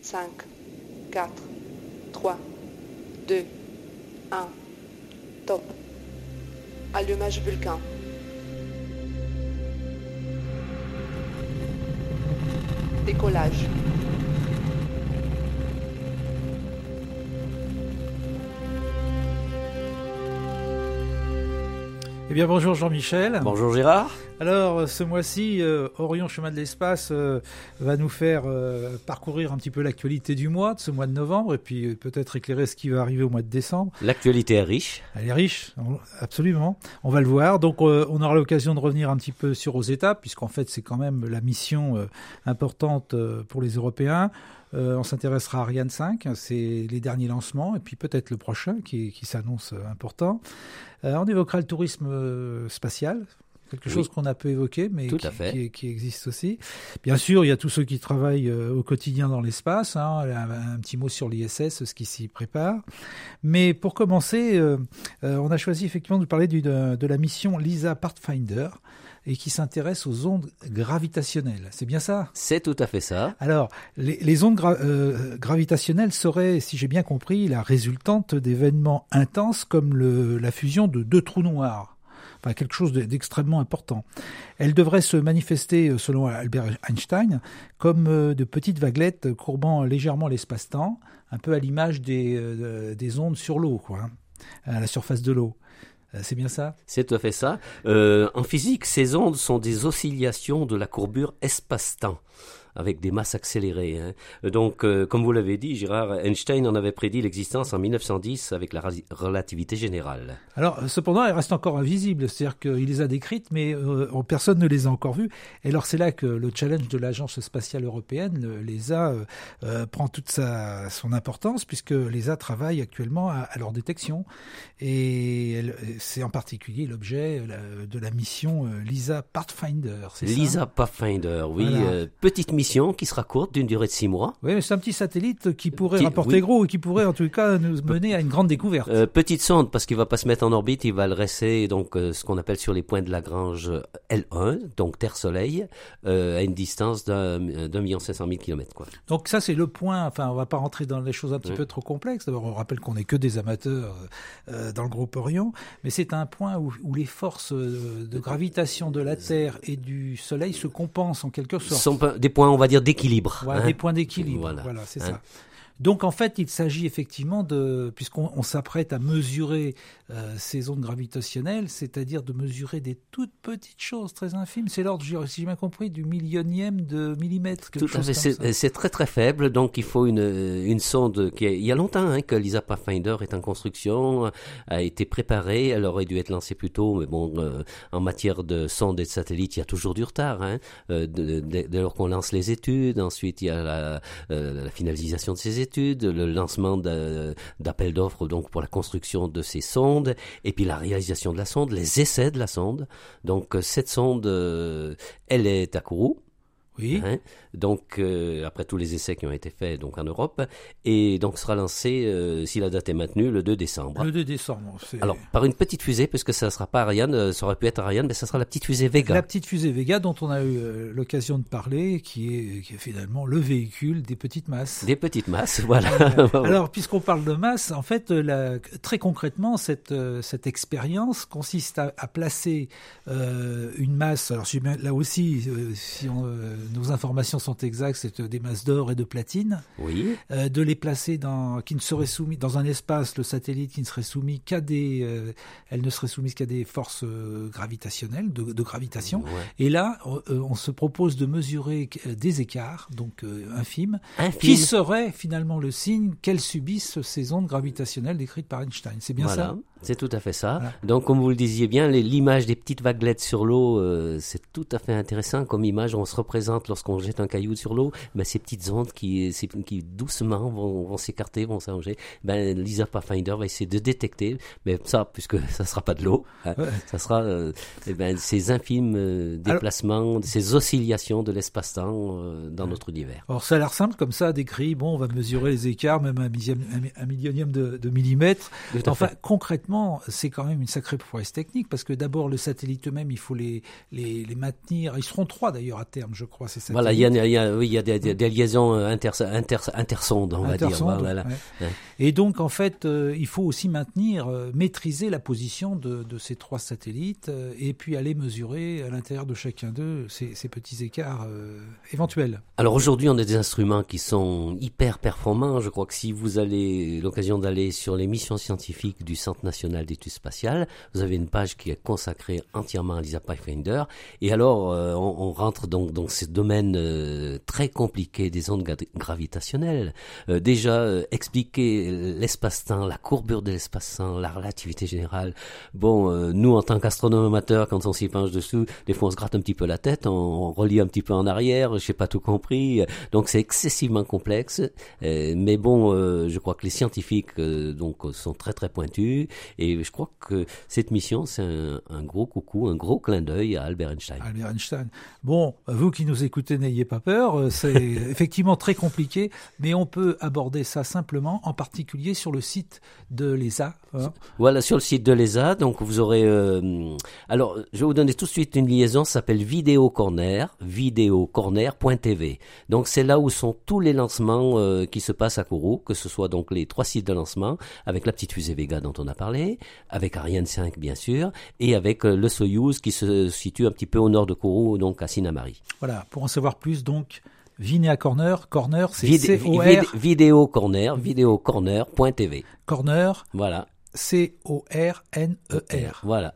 5, 4, 3, 2, 1, top. Allumage Vulcain. Décollage. Eh bien bonjour Jean-Michel. Bonjour Gérard. Alors ce mois-ci, Orion Chemin de l'Espace va nous faire parcourir un petit peu l'actualité du mois, de ce mois de novembre, et puis peut-être éclairer ce qui va arriver au mois de décembre. L'actualité est riche. Elle est riche, absolument. On va le voir. Donc on aura l'occasion de revenir un petit peu sur Rosetta, puisqu'en fait c'est quand même la mission importante pour les Européens. On s'intéressera à Ariane 5, c'est les derniers lancements, et puis peut-être le prochain qui s'annonce important. On évoquera le tourisme spatial, quelque chose qu'on a peu évoqué, mais qui existe aussi. Bien sûr, il y a tous ceux qui travaillent au quotidien dans l'espace, un petit mot sur l'ISS, ce qui s'y prépare. Mais pour commencer, on a choisi effectivement de parler de la mission LISA Pathfinder, et qui s'intéresse aux ondes gravitationnelles. C'est bien ça ? C'est tout à fait ça. Alors, les ondes gravitationnelles seraient, si j'ai bien compris, la résultante d'événements intenses comme la fusion de deux trous noirs. Enfin, quelque chose d'extrêmement important. Elles devraient se manifester, selon Albert Einstein, comme de petites vaguelettes courbant légèrement l'espace-temps, un peu à l'image des ondes sur l'eau, quoi, à la surface de l'eau. C'est bien ça ? C'est tout à fait ça. En physique, ces ondes sont des oscillations de la courbure espace-temps, avec des masses accélérées. Donc, comme vous l'avez dit, Gérard, Einstein en avait prédit l'existence en 1910 avec la relativité générale. Alors, cependant, elles restent encore invisibles. C'est-à-dire qu'il les a décrites, mais personne ne les a encore vues. Et alors, c'est là que le challenge de l'Agence spatiale européenne, l'ESA, prend toute son importance, puisque l'ESA travaille actuellement à leur détection. Et c'est en particulier l'objet de la mission LISA Pathfinder, c'est ça ? LISA Pathfinder, oui. Voilà. Petite mission qui sera courte, d'une durée de 6 mois. Oui, mais c'est un petit satellite qui pourrait rapporter gros et qui pourrait en tout cas nous mener à une grande découverte. Petite sonde, parce qu'il va pas se mettre en orbite, il va le rester donc ce qu'on appelle sur les points de Lagrange L1, donc Terre-Soleil, à une distance d'1,5 million km, quoi. Donc ça c'est le point, enfin on va pas rentrer dans les choses un petit peu trop complexes. D'abord on rappelle qu'on n'est que des amateurs dans le groupe Orion, mais c'est un point où les forces de gravitation de la Terre et du Soleil se compensent en quelque sorte. Sont des points, on va dire, d'équilibre. Ouais, des points d'équilibre, voilà c'est ça. Donc en fait, il s'agit effectivement puisqu'on s'apprête à mesurer ces ondes gravitationnelles, c'est-à-dire de mesurer des toutes petites choses très infimes. C'est l'ordre, si j'ai bien compris, du millionième de millimètre. Tout à fait, c'est très très faible, donc il faut une sonde il y a longtemps que LISA Pathfinder est en construction, a été préparée, elle aurait dû être lancée plus tôt, mais bon, en matière de sondes et de satellites, il y a toujours du retard, dès lors qu'on lance les études. Ensuite il y a la finalisation de ces études, le lancement d'appels d'offres donc pour la construction de ces sondes, et puis la réalisation de la sonde, les essais de la sonde. Donc cette sonde, elle est à Kourou. Oui. Donc après tous les essais qui ont été faits donc en Europe, et donc sera lancé, si la date est maintenue, le 2 décembre. Le 2 décembre. Alors par une petite fusée, puisque ça sera pas Ariane, ça aurait pu être Ariane, mais ça sera la petite fusée Vega. La petite fusée Vega dont on a eu l'occasion de parler, qui est finalement le véhicule des petites masses. Des petites masses, voilà. Alors puisqu'on parle de masse, en fait, très concrètement, cette expérience consiste à placer une masse. Alors là aussi, si nos informations sont exactes, c'est des masses d'or et de platine. Oui. De les placer qui ne seraient soumis dans un espace, le satellite qui ne serait soumis elle ne serait soumise qu'à des forces gravitationnelles, de gravitation. Ouais. Et là, on se propose de mesurer des écarts, donc infimes, qui seraient finalement le signe qu'elles subissent ces ondes gravitationnelles décrites par Einstein. C'est bien ça ? C'est tout à fait ça. Voilà. Donc, comme vous le disiez bien, l'image des petites vaguelettes sur l'eau, c'est tout à fait intéressant comme image. On se représente lorsqu'on jette un caillou sur l'eau, ces petites ondes qui doucement vont s'écarter, vont s'allonger. LISA Pathfinder va essayer de détecter, mais ça, puisque ça sera pas de l'eau, ça sera ces infimes déplacements, ces oscillations de l'espace-temps dans notre univers. Alors, ça a l'air simple comme ça, décrit. Bon, on va mesurer les écarts, même un millionième de millimètre. Enfin, concrètement, techniquement, c'est quand même une sacrée prouesse technique, parce que d'abord, le satellite eux-mêmes, il faut les maintenir. Ils seront 3 d'ailleurs à terme, je crois, ces satellites. Voilà, il y a des liaisons intersondes, on va dire. Voilà. Ouais. Et donc, en fait, il faut aussi maintenir, maîtriser la position de ces 3 satellites, et puis aller mesurer à l'intérieur de chacun d'eux ces petits écarts éventuels. Alors aujourd'hui, on a des instruments qui sont hyper performants. Je crois que si vous avez l'occasion d'aller sur les missions scientifiques du Centre national d'études spatiales, vous avez une page qui est consacrée entièrement à l'ESA Pathfinder. Et alors, on rentre donc dans ces domaines très compliqués des ondes gravitationnelles. Déjà, expliquer l'espace-temps, la courbure de l'espace-temps, la relativité générale. Bon, nous, en tant qu'astronomes amateurs, quand on s'y penche dessous, des fois on se gratte un petit peu la tête, on relie un petit peu en arrière, je n'ai pas tout compris. Donc c'est excessivement complexe. Mais bon, je crois que les scientifiques donc sont très très pointus. Et je crois que cette mission, c'est un gros coucou, un gros clin d'œil à Albert Einstein. Albert Einstein. Bon, vous qui nous écoutez, n'ayez pas peur. C'est effectivement très compliqué, mais on peut aborder ça simplement, en particulier sur le site de l'ESA. Hein. Voilà, sur le site de l'ESA, donc vous aurez... alors, je vais vous donner tout de suite une liaison, ça s'appelle Vidéo Corner, videocorner.tv. Donc, c'est là où sont tous les lancements qui se passent à Kourou, que ce soit donc les 3 sites de lancement, avec la petite fusée Vega dont on a parlé, avec Ariane 5 bien sûr, et avec le Soyouz qui se situe un petit peu au nord de Kourou, donc à Sinamari. Voilà, pour en savoir plus, donc, Vinéa Corner, c'est C-O-R... Vidéo Corner, videocorner.tv. Corner, voilà. C-O-R-N-E-R. Voilà.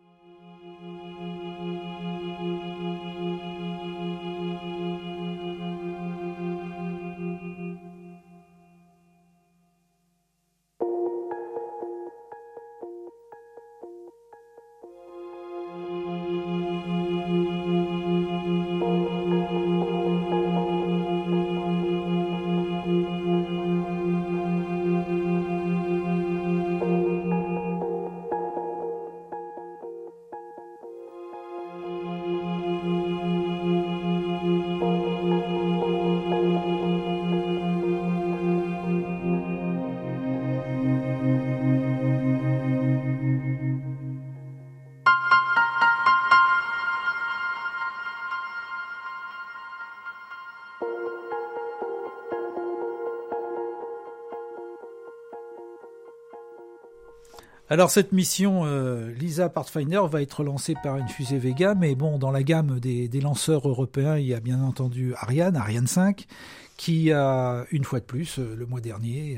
Alors cette mission LISA Pathfinder va être lancée par une fusée Vega, mais bon, dans la gamme des lanceurs européens, il y a bien entendu Ariane 5, qui a, une fois de plus, le mois dernier,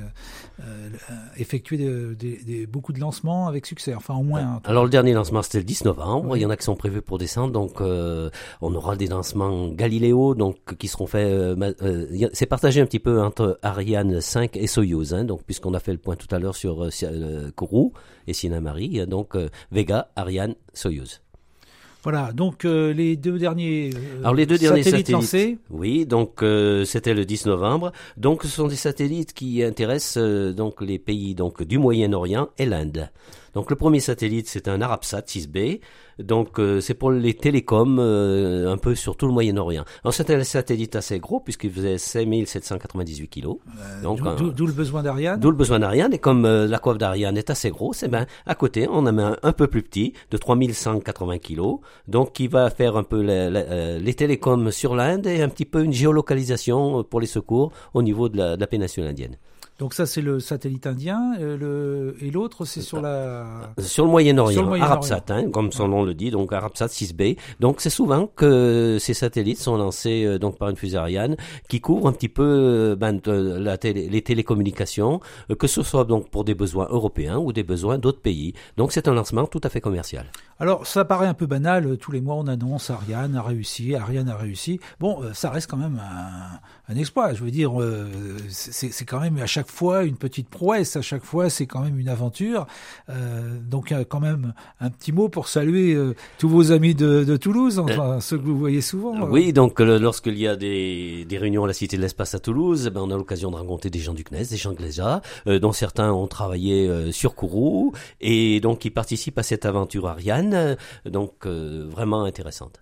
effectué beaucoup de lancements avec succès, enfin au moins. Alors le dernier lancement, c'était le 10 novembre, oui. Il y en a qui sont prévus pour décembre, donc on aura des lancements Galileo, donc qui seront faits, c'est partagé un petit peu entre Ariane 5 et Soyouz, hein, donc puisqu'on a fait le point tout à l'heure sur Kourou et Sinamari, donc Vega, Ariane, Soyouz. Voilà, donc les deux derniers satellites lancés. Oui, donc c'était le 10 novembre. Donc ce sont des satellites qui intéressent donc les pays donc du Moyen-Orient et l'Inde. Donc le premier satellite, c'est un Arabsat 6B. Donc c'est pour les télécoms un peu sur tout le Moyen-Orient. Alors c'était un satellite assez gros puisqu'il faisait 5798 kilos. Donc d'où le besoin d'Ariane. D'où le besoin d'Ariane. Et comme la coiffe d'Ariane est assez grosse, eh ben à côté on en a un peu plus petit de 3180 kilos. Donc qui va faire un peu les télécoms sur l'Inde et un petit peu une géolocalisation pour les secours au niveau de la péninsule indienne. Donc ça c'est le satellite indien et l'autre c'est sur le Moyen-Orient, Arabsat, hein, comme son nom le dit, donc Arabsat 6B. Donc c'est souvent que ces satellites sont lancés donc par une fusée Ariane qui couvre un petit peu les télécommunications, que ce soit donc pour des besoins européens ou des besoins d'autres pays. Donc c'est un lancement tout à fait commercial. Alors ça paraît un peu banal, tous les mois on annonce Ariane a réussi. Bon, ça reste quand même un exploit. Je veux dire, c'est quand même à chaque fois une petite prouesse, à chaque fois c'est quand même une aventure. Donc quand même un petit mot pour saluer tous vos amis de Toulouse, enfin ceux que vous voyez souvent. Oui, donc lorsqu'il y a des réunions à la Cité de l'Espace à Toulouse, on a l'occasion de rencontrer des gens du CNES, des gens de l'ESA, dont certains ont travaillé sur Kourou et donc qui participent à cette aventure Ariane, donc vraiment intéressante.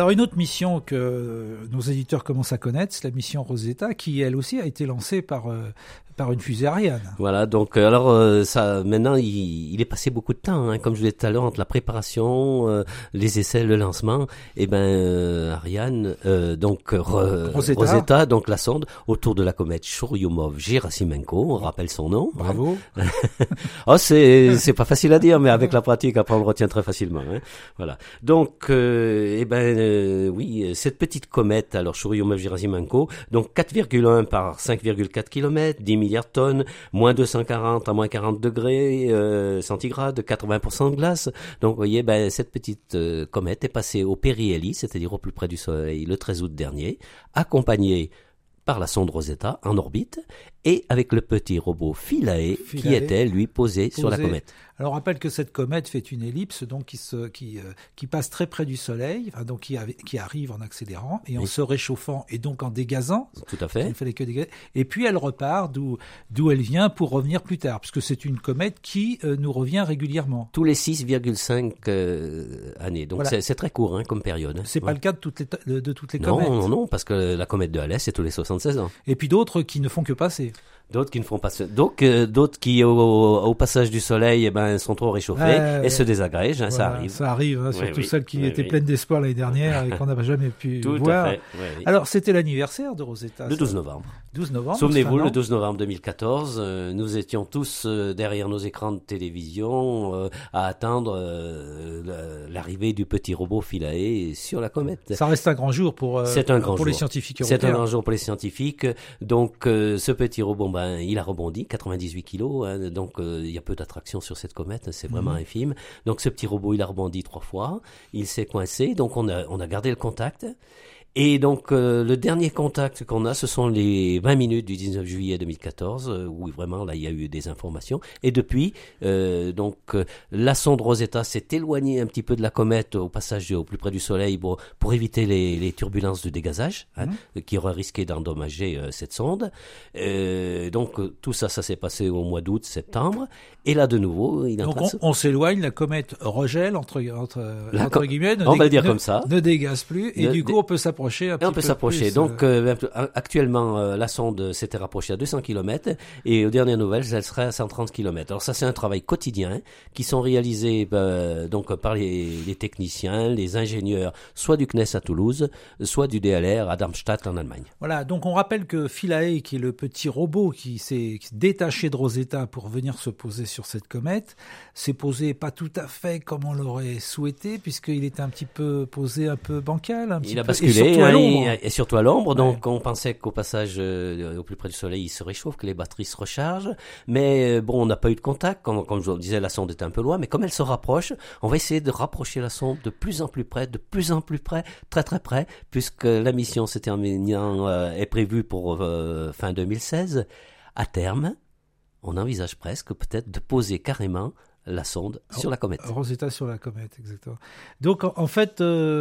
Alors une autre mission que nos éditeurs commencent à connaître, c'est la mission Rosetta, qui elle aussi a été lancée par une fusée Ariane. Voilà, donc ça maintenant il est passé beaucoup de temps, comme je vous disais tout à l'heure, entre la préparation, les essais, le lancement, et Ariane, donc Rosetta, donc la sonde autour de la comète Churyumov-Gerasimenko, on rappelle son nom. Bravo. Oh, c'est pas facile à dire, mais avec la pratique, après on le retient très facilement. Voilà. Donc oui, cette petite comète, alors Churyumov-Gerasimenko, donc 4,1 par 5,4 km, 10 milliards de tonnes, moins 240 à moins 40 degrés centigrades, 80% de glace. Donc, vous voyez, cette petite comète est passée au périhélie, c'est-à-dire au plus près du Soleil, le 13 août dernier, accompagnée par la sonde Rosetta en orbite et avec le petit robot Philae qui était, lui, posé sur la comète. Alors, on rappelle que cette comète fait une ellipse donc qui passe très près du Soleil, donc qui arrive en accélérant et en se réchauffant et donc en dégazant. Tout à fait. Il fallait que dégazer. Et puis elle repart d'où elle vient pour revenir plus tard, puisque c'est une comète qui nous revient régulièrement. Tous les 6,5 années. Donc voilà. C'est très court comme période. C'est pas le cas de toutes les comètes. Non, parce que la comète de Halley, c'est tous les 76 ans. Et puis d'autres qui ne font que passer. D'autres qui ne font pas ça. Donc, d'autres qui, au passage du soleil, sont trop réchauffés et se désagrègent, voilà, ça arrive. Ça arrive, surtout celles qui étaient pleines d'espoir l'année dernière et qu'on n'a jamais pu Tout voir. À fait. Oui. Alors, c'était l'anniversaire de Rosetta. Le 12 novembre. 12 novembre. Souvenez-vous, le 12 novembre 2014, nous étions tous derrière nos écrans de télévision à attendre l'arrivée du petit robot Philae sur la comète. Ça reste un grand jour pour les scientifiques européens. C'est un grand jour pour les scientifiques. Donc, ce petit robot, il a rebondi, 98 kilos, donc il y a peu d'attraction sur cette comète, c'est vraiment infime. Donc, ce petit robot, il a rebondi 3 fois, il s'est coincé, donc on a gardé le contact. Et donc, le dernier contact qu'on a, ce sont les 20 minutes du 19 juillet 2014, où vraiment, là, il y a eu des informations. Et depuis, la sonde Rosetta s'est éloignée un petit peu de la comète au passage au plus près du Soleil pour éviter les turbulences de dégazage, qui auraient risqué d'endommager cette sonde. Donc, tout ça s'est passé au mois d'août, septembre. Et là, de nouveau, il est en train de on s'éloigne, la comète regèle, entre guillemets, on va le dire comme ça. Ne dégaze plus, et du coup, on peut s'approcher un petit peu. On peut s'approcher. Plus, donc, actuellement, la sonde s'était rapprochée à 200 km et aux dernières nouvelles, elle serait à 130 km. Alors ça, c'est un travail quotidien qui sont réalisés par les techniciens, les ingénieurs, soit du CNES à Toulouse, soit du DLR à Darmstadt en Allemagne. Voilà, donc on rappelle que Philae, qui est le petit robot qui s'est détaché de Rosetta pour venir se poser sur cette comète, s'est posé pas tout à fait comme on l'aurait souhaité, puisqu'il était un petit peu posé un peu bancal. Il a basculé. Et surtout à l'ombre, donc on pensait qu'au passage au plus près du Soleil, il se réchauffe, que les batteries se rechargent, mais on n'a pas eu de contact, comme je vous le disais, la sonde était un peu loin, mais comme elle se rapproche, on va essayer de rapprocher la sonde de plus en plus près, très très près, puisque la mission est prévue pour fin 2016. À terme, on envisage presque peut-être de poser carrément la sonde sur la comète. Rosetta sur la comète, exactement. Donc, en fait,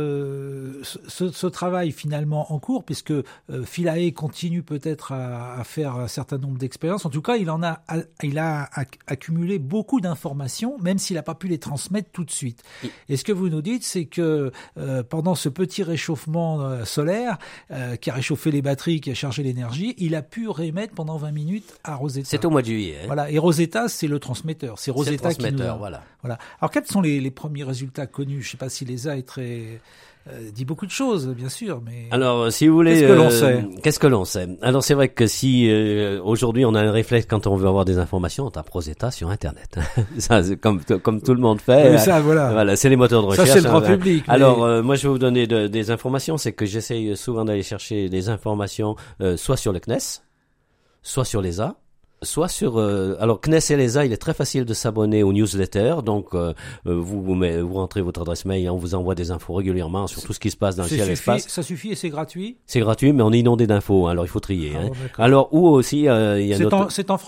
ce travail finalement en cours, puisque Philae continue peut-être à faire un certain nombre d'expériences. En tout cas, il a accumulé beaucoup d'informations, même s'il n'a pas pu les transmettre tout de suite. Et ce que vous nous dites, c'est que pendant ce petit réchauffement solaire, qui a réchauffé les batteries, qui a chargé l'énergie, il a pu réémettre pendant 20 minutes à Rosetta. C'est au mois de juillet. Voilà. Et Rosetta, c'est le transmetteur. C'est Rosetta qui nous... Voilà. Alors, quels sont les premiers résultats connus? Je ne sais pas si l'ESA est très... dit beaucoup de choses, bien sûr, mais... Alors, si vous voulez... Qu'est-ce que l'on sait? Alors, c'est vrai que si aujourd'hui on a un réflexe quand on veut avoir des informations, on tape Rosetta sur Internet. Ça, c'est comme tout le monde fait. Mais ça, voilà. C'est les moteurs de recherche. Ça, c'est le grand public. Alors, moi, je vais vous donner des informations. C'est que j'essaye souvent d'aller chercher des informations soit sur le CNES, soit sur l'ESA, soit sur alors CNES et l'ESA, il est très facile de s'abonner aux newsletters, donc vous rentrez votre adresse mail et on vous envoie des infos régulièrement sur tout ce qui se passe dans le ciel et l'espace. Ça suffit et c'est gratuit? C'est gratuit, mais on est inondé d'infos, alors il faut trier. Alors ou aussi il y a c'est en français?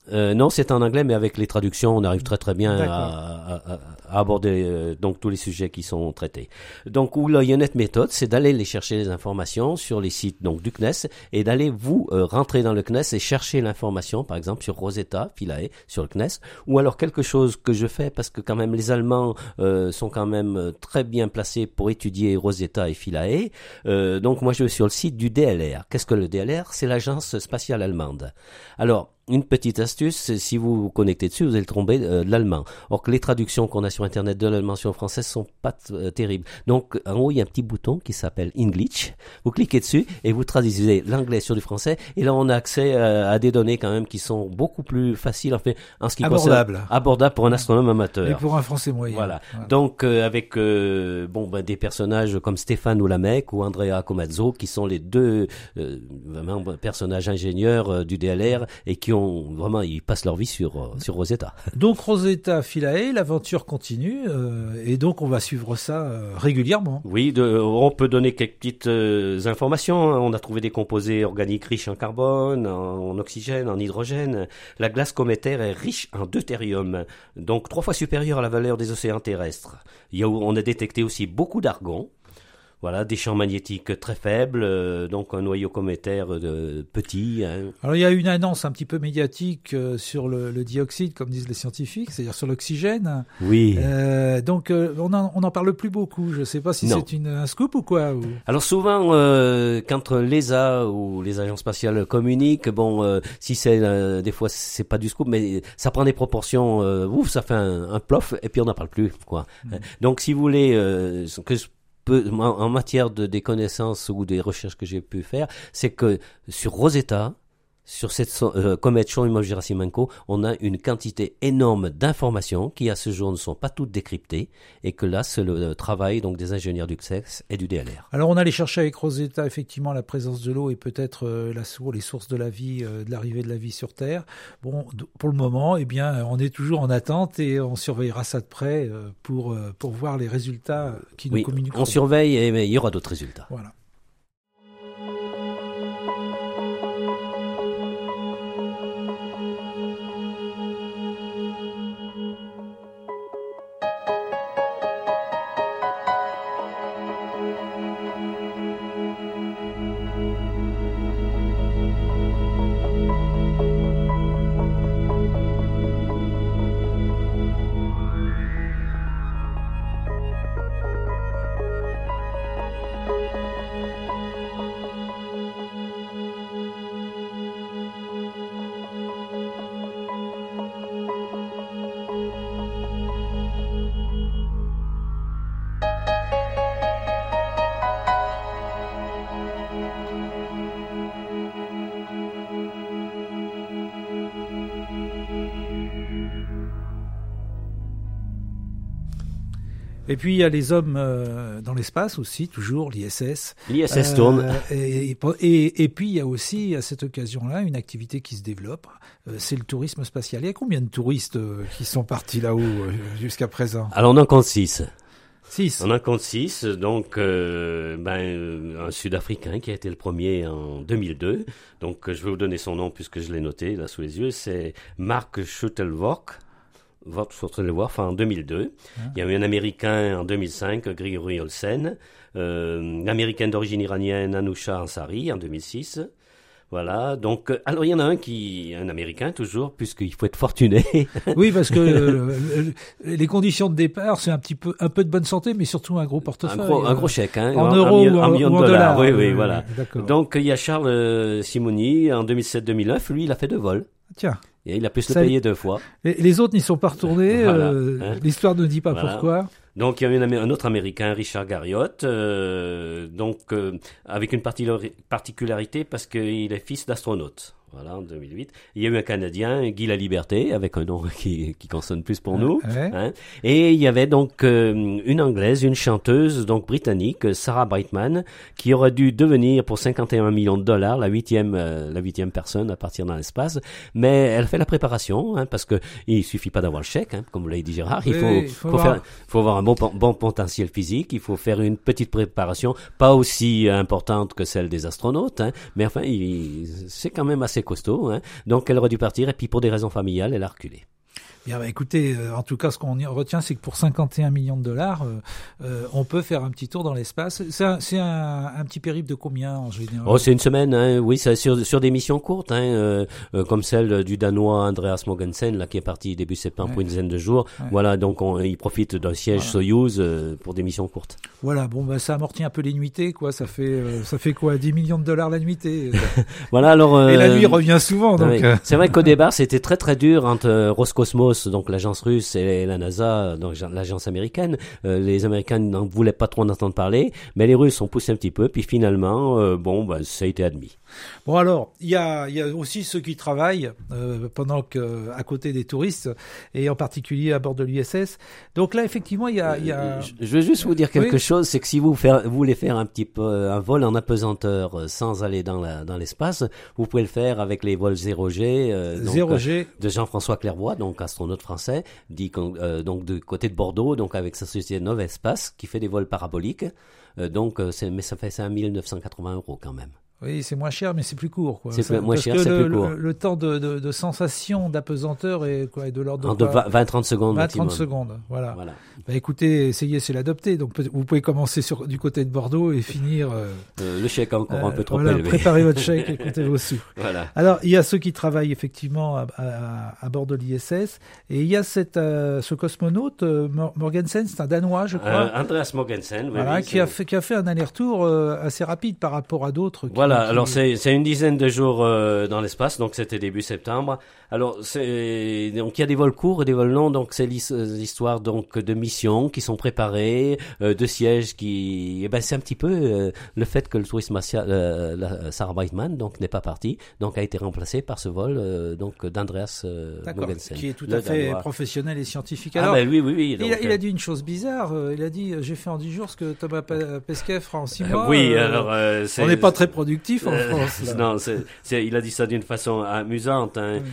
Non, c'est en anglais, mais avec les traductions, on arrive très très bien à aborder donc tous les sujets qui sont traités. Donc, où là, il y a une autre méthode, c'est d'aller les chercher les informations sur les sites donc du CNES et d'aller vous rentrer dans le CNES et chercher l'information, par exemple sur Rosetta, Philae, sur le CNES, ou alors quelque chose que je fais parce que quand même les Allemands sont quand même très bien placés pour étudier Rosetta et Philae. Donc, moi, je vais sur le site du DLR. Qu'est-ce que le DLR? C'est l'agence spatiale allemande. Alors, une petite astuce, si vous vous connectez dessus, vous allez tomber de l'allemand. Or que les traductions qu'on a sur Internet de l'allemand sur le français sont pas terribles. Donc, en haut, il y a un petit bouton qui s'appelle English. Vous cliquez dessus et vous traduisez l'anglais sur du français. Et là, on a accès à des données quand même qui sont beaucoup plus faciles, en fait, en ce qui concerne abordable pour un astronome amateur. Et pour un Français moyen. Voilà. Donc, avec des personnages comme Stéphane Oulamec ou Andrea Comazzo, qui sont les deux vraiment personnages ingénieurs du DLR et qui ont vraiment, ils passent leur vie sur Rosetta. Donc Rosetta, Philae, l'aventure continue et donc on va suivre ça régulièrement. Oui, on peut donner quelques petites informations. On a trouvé des composés organiques riches en carbone, en oxygène, en hydrogène. La glace cométaire est riche en deutérium, donc 3 fois supérieure à la valeur des océans terrestres. On a détecté aussi beaucoup d'argon. Voilà, des champs magnétiques très faibles, donc un noyau cométaire petit. Hein. Alors il y a une annonce un petit peu médiatique sur le dioxyde, comme disent les scientifiques, c'est-à-dire sur l'oxygène. Oui. Donc on en parle plus beaucoup. Je ne sais pas si c'est un scoop ou quoi. Ou... Alors souvent, quand l'ESA ou les agences spatiales communiquent, si c'est des fois c'est pas du scoop, mais ça prend des proportions. Ça fait un plof et puis on n'en parle plus, quoi. Donc si vous voulez en matière des connaissances ou des recherches que j'ai pu faire, c'est que sur Rosetta, sur cette comète Churyumov-Gerasimenko, on a une quantité énorme d'informations qui à ce jour ne sont pas toutes décryptées et que là c'est le travail donc des ingénieurs du CNES et du DLR. Alors on allait chercher avec Rosetta effectivement la présence de l'eau et peut-être les sources de la vie, de l'arrivée de la vie sur Terre. Bon, pour le moment, on est toujours en attente et on surveillera ça de près pour voir les résultats qui nous communiqueront. On surveille et il y aura d'autres résultats. Voilà. Et puis il y a les hommes dans l'espace aussi, toujours l'ISS. L'ISS tourne. Et puis il y a aussi à cette occasion-là une activité qui se développe, c'est le tourisme spatial. Il y a combien de touristes qui sont partis là-haut jusqu'à présent? Alors on en compte 6. 6. On en compte 6, donc un Sud-Africain qui a été le premier en 2002. Donc je vais vous donner son nom puisque je l'ai noté là sous les yeux, c'est Mark Schutelvork. En 2002. Il y a eu un Américain en 2005, Grigory Olsen, une Américaine d'origine iranienne, Anoucha Ansari, en 2006. Voilà, donc, alors il y en a un Américain toujours, puisqu'il faut être fortuné. Oui, parce que les conditions de départ, c'est un peu de bonne santé, mais surtout un gros portefeuille. Un gros chèque, hein. En euros ou en million de dollars. Oui, voilà. D'accord. Donc, il y a Charles Simoni, en 2007-2009, lui, il a fait 2 vols. Tiens. Et il a pu se le payer 2 fois. Les autres n'y sont pas retournés. Voilà, l'histoire ne dit pas pourquoi. Donc il y a un autre Américain, Richard Garriott, avec une particularité parce qu'il est fils d'astronaute. Voilà, en 2008. Il y a eu un Canadien, Guy Laliberté, avec un nom qui consonne plus pour nous. Hein. Et il y avait donc une Anglaise, une chanteuse, donc britannique, Sarah Brightman, qui aurait dû devenir pour 51 millions de dollars la huitième personne à partir dans l'espace. Mais elle fait la préparation, hein, parce que il suffit pas d'avoir le chèque, hein, comme vous l'avez dit Gérard. Il faut avoir un bon potentiel physique. Il faut faire une petite préparation, pas aussi importante que celle des astronautes, hein, mais enfin, c'est quand même assez assez costaud, hein. Donc elle aurait dû partir et puis pour des raisons familiales, elle a reculé. Bien, écoutez, en tout cas, ce qu'on retient, c'est que pour 51 millions de dollars, on peut faire un petit tour dans l'espace. C'est un petit périple de combien en général? Oh, c'est une semaine, hein. Oui, c'est sur des missions courtes, hein, comme celle du Danois Andreas Mogensen, là, qui est parti début septembre pour une dizaine de jours. Ouais. Voilà, donc il profite d'un siège Soyouz pour des missions courtes. Voilà, bon, ça amortit un peu les nuitées, quoi. Ça fait quoi, 10 millions de dollars la nuitée? Voilà, alors. Et la nuit revient souvent, donc. Oui. C'est vrai qu'au départ, c'était très très dur entre Roscosmos, donc l'agence russe, et la NASA, donc l'agence américaine. Les Américains n'en voulaient pas trop en entendre parler, mais les Russes ont poussé un petit peu, puis finalement, ça a été admis. Bon, alors, il y a aussi ceux qui travaillent pendant que à côté des touristes, et en particulier à bord de l'ISS. Donc là, effectivement, il y a... Je veux juste vous dire quelque chose, c'est que si vous voulez faire un petit peu un vol en apesanteur sans aller dans l'espace, vous pouvez le faire avec les vols 0G, de Jean-François Clairvoy, donc astronaute français, donc du côté de Bordeaux, donc avec sa société Novespace, qui fait des vols paraboliques. Mais ça fait 5 980 € quand même. Oui, c'est moins cher, mais c'est plus court, quoi. C'est moins cher, c'est plus court. Le temps de sensation d'apesanteur est de l'ordre de 20-30 secondes. 20-30 secondes, voilà. Écoutez, essayez, c'est l'adopter. Donc, vous pouvez commencer du côté de Bordeaux et finir... le chèque encore un peu trop élevé. Préparez votre chèque et comptez vos sous. Voilà. Alors, il y a ceux qui travaillent effectivement à bord de l'ISS. Et il y a ce cosmonaute, Mogensen, c'est un Danois, je crois. Andreas Mogensen. Voilà, qui a fait un aller-retour assez rapide par rapport à d'autres. Voilà, alors c'est une dizaine de jours dans l'espace, donc c'était début septembre. Alors donc il y a des vols courts et des vols longs, donc c'est l'histoire donc de missions qui sont préparées, de sièges c'est un petit peu le fait que le touriste spatial Sarah Brightman donc n'est pas parti, donc a été remplacé par ce vol donc d'Andreas Mogensen, qui est tout à fait professionnel et scientifique. Alors oui. Donc, il a dit une chose bizarre, il a dit j'ai fait en 10 jours ce que Thomas Pesquet fera en 6 mois. Oui, alors on n'est pas très productif en France. Là. Non, il a dit ça d'une façon amusante, hein.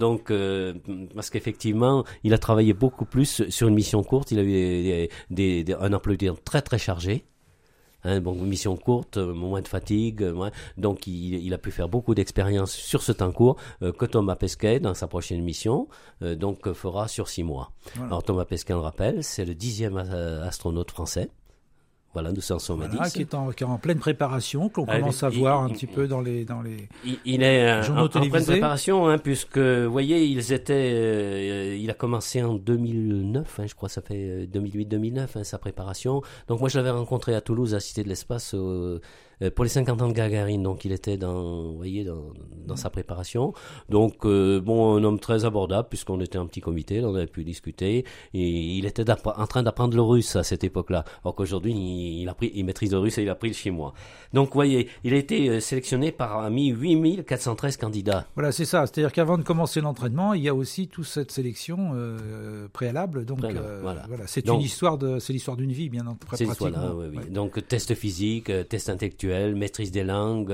Parce qu'effectivement, il a travaillé beaucoup plus sur une mission courte. Il a eu un emploi du temps très très chargé. Hein, bon, mission courte, moins de fatigue, donc il a pu faire beaucoup d'expériences sur ce temps court que Thomas Pesquet, dans sa prochaine mission, fera sur 6 mois. Voilà. Alors Thomas Pesquet, on le rappelle, c'est le 10e astronaute français. Voilà, nous en sommes à 10. Qui est en pleine préparation, qu'on commence à voir un petit peu dans les il est journaux télévisés. En pleine préparation, hein, puisque, vous voyez, il a commencé en 2009, hein, je crois que ça fait 2008-2009, hein, sa préparation. Donc moi, je l'avais rencontré à Toulouse, à Cité de l'Espace, pour les 50 ans de Gagarine, donc il était dans sa préparation. Donc un homme très abordable, puisqu'on était un petit comité, on avait pu discuter, et il était en train d'apprendre le russe à cette époque-là, alors qu'aujourd'hui il maîtrise le russe et il a pris le chinois. Donc vous voyez, il a été sélectionné parmi 8413 candidats. Voilà, c'est ça, c'est-à-dire qu'avant de commencer l'entraînement, il y a aussi toute cette sélection préalable, donc voilà, c'est l'histoire d'une vie, bien pratiquement. Voilà, oui. Donc test physique, test intellectuel, maîtrise des langues,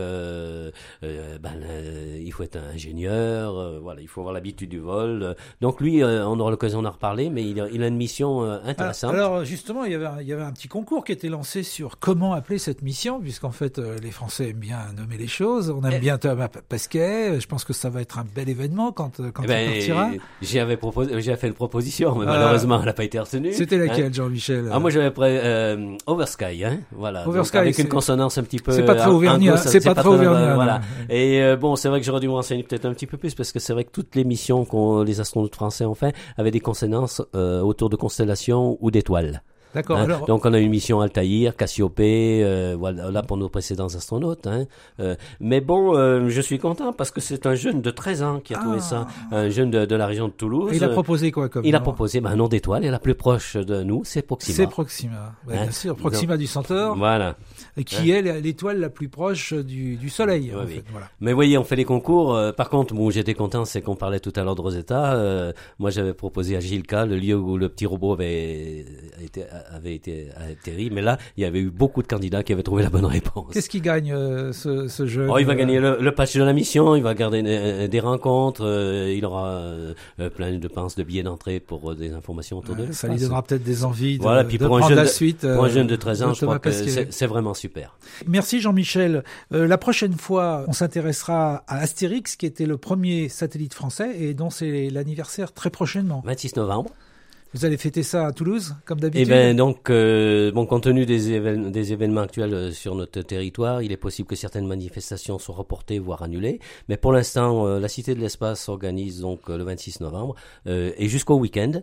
il faut être ingénieur, il faut avoir l'habitude du vol. Donc lui, on aura l'occasion d'en reparler, mais il a une mission intéressante. Alors justement, il y avait un petit concours qui était lancé sur comment appeler cette mission, puisqu'en fait les Français aiment bien nommer les choses, on aime bien Thomas Pesquet, je pense que ça va être un bel événement quand il partira. J'ai fait une proposition, mais malheureusement elle n'a pas été retenue. C'était laquelle, Jean-Michel? Moi j'avais Oversky, hein, voilà. Oversky, avec une consonance un petit peu. C'est pas très auvergnat. C'est pas très auvergnat. Voilà. Et c'est vrai que j'aurais dû me renseigner peut-être un petit peu plus, parce que c'est vrai que toutes les missions que les astronautes français ont fait avaient des consonances autour de constellations ou d'étoiles. D'accord. Hein? Donc on a une mission Altaïr, Cassiopée, voilà pour nos précédents astronautes. Hein. Mais bon, je suis content parce que c'est un jeune de 13 ans qui a trouvé ça, un jeune de la région de Toulouse. Et il a proposé quoi comme Il a proposé un nom d'étoile, et la plus proche de nous, c'est Proxima. C'est Proxima, bien sûr, Proxima du Centaure. Voilà. Qui est l'étoile la plus proche du Soleil. Oui, en fait. Voilà. Mais vous voyez, on fait les concours. Par contre, j'étais content, c'est qu'on parlait tout à l'heure de Rosetta. Moi, j'avais proposé à Gilka, le lieu où le petit robot avait été avait été atterri. Mais là, il y avait eu beaucoup de candidats qui avaient trouvé la bonne réponse. Qu'est-ce qui gagne ce jeu? Il va gagner le patch de la mission, il va garder des rencontres, il aura plein de billets d'entrée pour des informations autour de l'espace. Ça lui donnera peut-être des envies de, voilà, puis de pour prendre la suite. Pour un jeune de 13 ans, je Thomas crois que Pesquet. c'est vraiment super. Merci Jean-Michel. La prochaine fois, on s'intéressera à Astérix, qui était le premier satellite français et dont c'est l'anniversaire très prochainement. 26 novembre. Vous allez fêter ça à Toulouse, comme d'habitude? Eh ben donc, compte tenu des événements actuels sur notre territoire, il est possible que certaines manifestations soient reportées, voire annulées. Mais pour l'instant, la Cité de l'Espace s'organise donc le 26 novembre et jusqu'au week-end.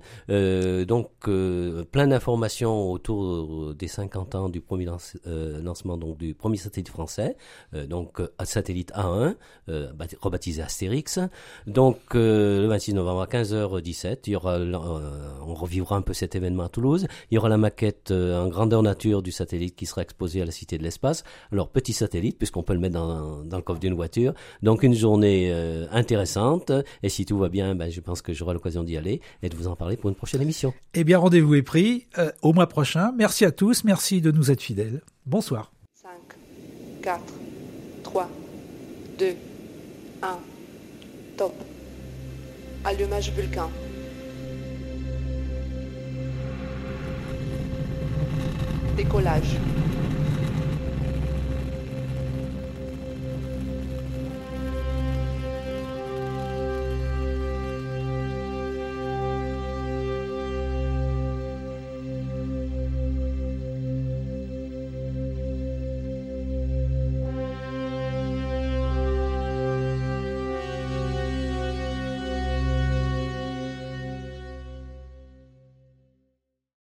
Plein d'informations autour des 50 ans du premier lancement donc du premier satellite français, satellite A1, rebaptisé Astérix. Donc le 26 novembre à 15h17, il y aura on revivra un peu cet événement à Toulouse. Il y aura la maquette en grandeur nature du satellite qui sera exposée à la Cité de l'Espace. Alors, petit satellite, puisqu'on peut le mettre dans le coffre d'une voiture. Donc, une journée intéressante. Et si tout va bien, je pense que j'aurai l'occasion d'y aller et de vous en parler pour une prochaine émission. Eh bien, rendez-vous est pris au mois prochain. Merci à tous. Merci de nous être fidèles. Bonsoir. 5, 4, 3, 2, 1, top. Allumage Vulcain. Décollage.